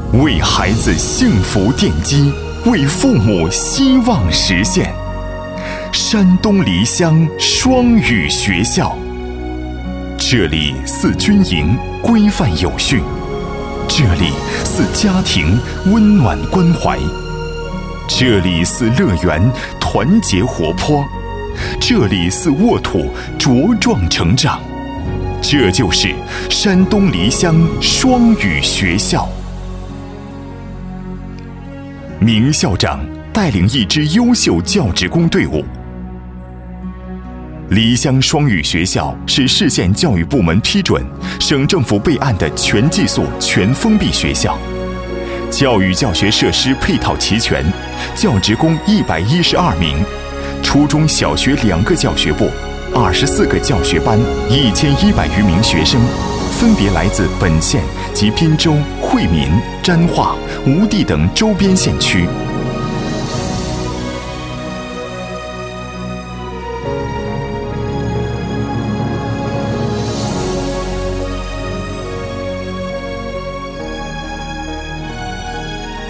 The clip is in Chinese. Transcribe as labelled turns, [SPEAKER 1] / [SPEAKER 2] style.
[SPEAKER 1] 为孩子幸福奠基，为父母希望实现。山东黎乡双语学校，这里似军营，规范有序；这里似家庭，温暖关怀；这里似乐园，团结活泼；这里似沃土，茁壮成长。这就是山东黎乡双语学校。明校长带领一支优秀教职工队伍。黎乡双语学校是市县教育部门批准、省政府备案的全寄宿、全封闭学校，教育教学设施配套齐全，教职工112名，初中小学2个教学部，24个教学班，1100余名学生，分别来自本县及滨州、惠民、沾化、吴地等周边县区。